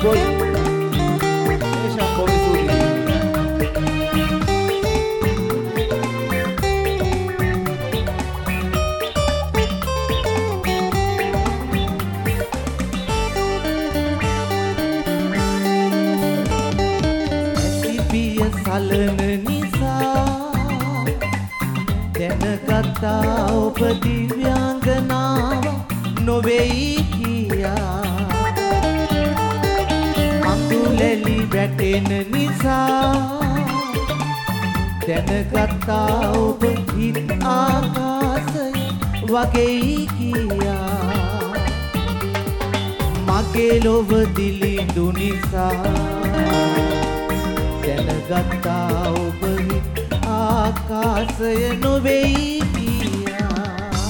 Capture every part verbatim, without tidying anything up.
Boy, Esha Komisuri. Esipiya salana nisa දැනගත්තා ඔබ දිව්‍යාංගනාව නොවේයි කියා අඳුලැලි වැටෙන නිසා දැනගත්තා ඔබ හිත් ආකාශය වගේයි කියා මගේ ලොව දිලිඳු නිසා දැනගත්තා ඔබ හිත් ආකාශය නොවේයි කියා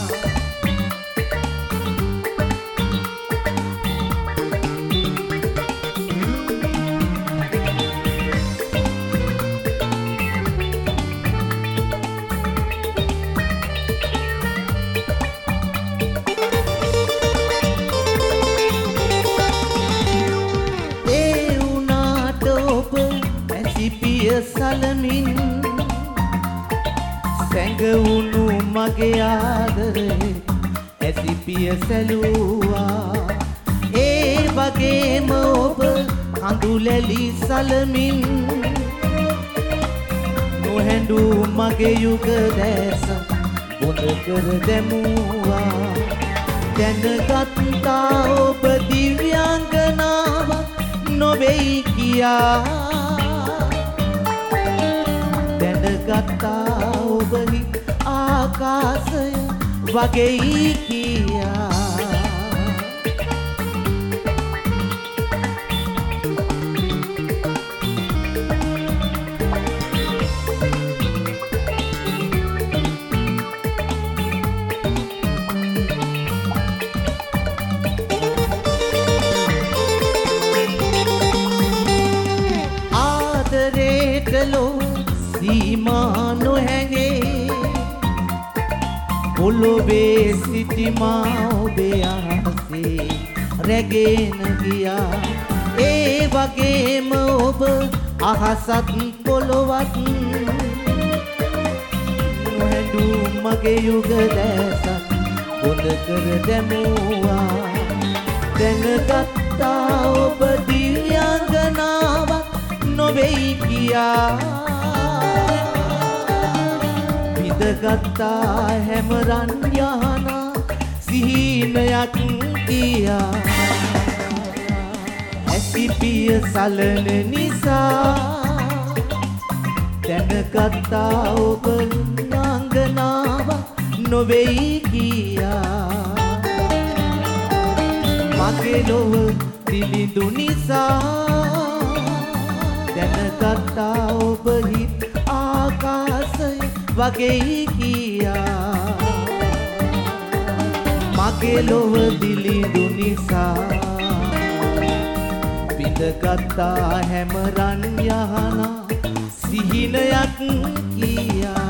ඒ උනාට ඔබ ඇසිපිය සලමින් සැඟවුණු මගේ ආදරේ ඇසිපිය සැලුවා ඒ වගේම ඔබ කඳුලැලි සලමින් නොහැඬු මගේ යුග දැස බොඳ කර දැමුවා දැනගත්තා ඔබ දිව්‍යාංගනාවක් නොවේයි කියා දැනගත්තා ඔබ හිත් ආකාශය වගේයි කියා ආදරේට ලෝ සීමා නොහැඟේ පොළොවේ සිටි මා ඔබේ අහසේ රැගෙන ගියා ඒ වගේම ඔබ අහසත් පොළොවත් නොහැඬු මගේ යුග දැසත් බොඳ කර දැමුවා දැනගත්තා ඔබ දිව්‍යාංගනාවක් නොවේයි කියා විඳගත්තා හැම රන් යහනා සිහිනයක් කියා ඇසිපිය සලන නිසා දැනගත්තා ඔබ නාංගනාවක් නොවේයි කියා මගේ ලොව දිලිඳු නිසා දැනගත්තා ඔබ හිත් ආකාශය වගේයි කියා මගේ ලොව දිලිඳු නිසා විඳගත්තා හැම රන් යහනා සිහිනයක් කියා